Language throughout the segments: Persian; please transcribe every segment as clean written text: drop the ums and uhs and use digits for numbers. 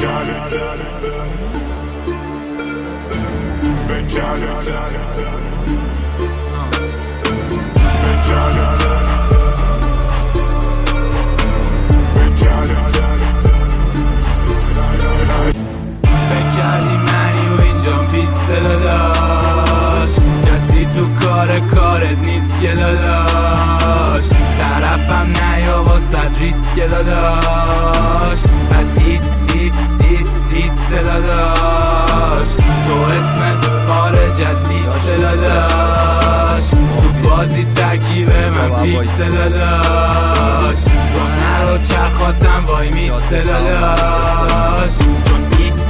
کارت نیست که داداش، طرفم نیا واسد ریسک داداش، پس هیس داداش، تو اسمت خارج از لیست داداش، تو بازی ترکیب من فیکس داداش، تو نرو چرخاتم وای میست داداش، چون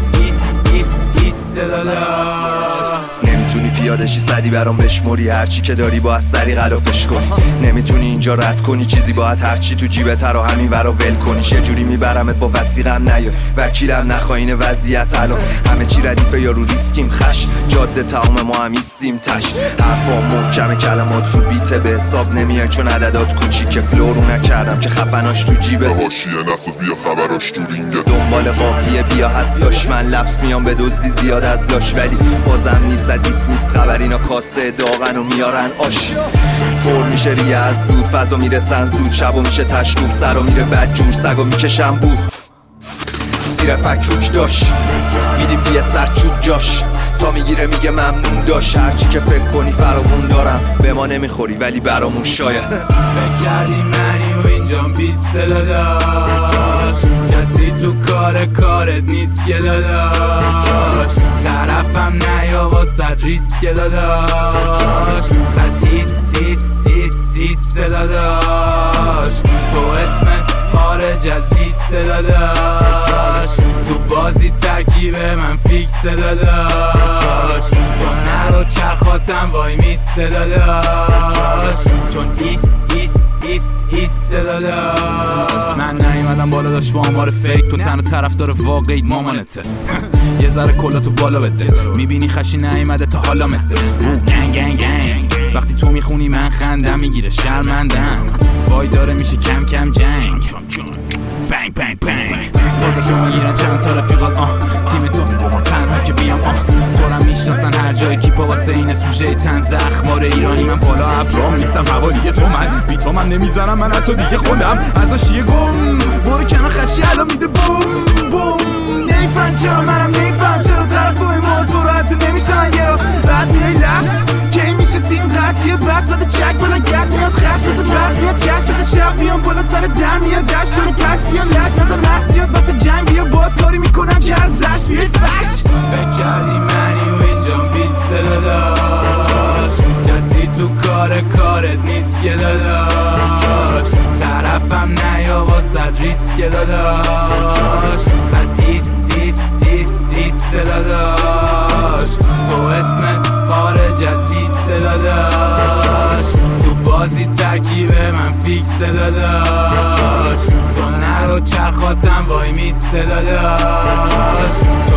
ایست داداش. نمیتونی پیادشی صدی برام بشموری، هرچی که داری باید سری غلافش کنی. نمیتونی اینجا رد کنی چیزی، باید هرچی تو جیبت رو همین ورا ول کنی. یه جوری میبرمت با وثیقم نیا وکیلم نخواین وضعیت الان همه چی ردیفه یا رو ریسکیم، خش جاده تمام ما هم ایستیم تش، حرفا محکم کلمات رو بیته به حساب نمیای چون عددات کوچیکه، فلو رو نکردم که خفناش تو جیبه، حاشیه نساز بیا خبراش تو رینگه، دنبال قافیه بیا هستاش، من لفظ میام به دزدی زیاد از لاش، ولی بازم نیست دیس خبر اینا کاسه داغن و میارن آش، پر میشه ریه از دود فضا میرسن زود، شب و میشه تشنوب سر و میره بد جور، سگا میکشن بود زیر فکروک داشت، میدیم بیه سرچوب جاش، تا میگیره میگه ممنون داشت، هرچی که فکر کنی فراغون دارم، به ما نمیخوری ولی برامون شاید. فکر کردی منی و اینجام بیست داداش، کسی تو کارت نیست که داداش، طرفم نیا واسد ریسک داداش، پس هیس داداش، تو اسمت خارج از لیست داداش، تو بازی ترکیب من فیکس داداش، تو نرو چرخاتم وای میست داداش، چون ایست داداش. من نیومدم بالا داشت با آمار فیک، تو تنها طرفدار واقعی مامانته یه ذره کلاتو بالا بده، میبینی خشی نیومده تا حالا مثل گنگ وقتی تو میخونی من خندم میگیره شرمندم، وای داره میشه کم کم جنگ بنگ تازه که میگیرن چند تا رفیقات تیم تو تنها که بیام تو رو میشناسن هر جای کیپا واسه این سوژه طنز اخبار ایرانی، من بالا ابرام نیستم حوالیه تو من بی تو من نمیزنم، من حتی دیگه خودم ازاشیه گم برو کنار خشی الان میده بوم نمیفهم چرا منم نمیفهم چرا طرفای ما تو رو حتی نمیشن یه رو بعد میای لفظ که این میشه سیم قطعیه بس بده چک بالا گت میاد خش بزه برد میاد کش بزه شب میام بالا سر در میاد دشت چون پس بیان لش نظر نفسیات بس جنگ بیا باد کاری میکنم که از زشت بیای فش. فکر کردی منی و اینجام بیست داداش، کسی تو کارت نیست که داداش، طرفم نیا واسد ریسک داداش، پس هیس داداش، تو اسمت خارج از لیست داداش، تو بازی ترکیب من فیکس داداش، تو نرو چرخاتم وای میست داداش.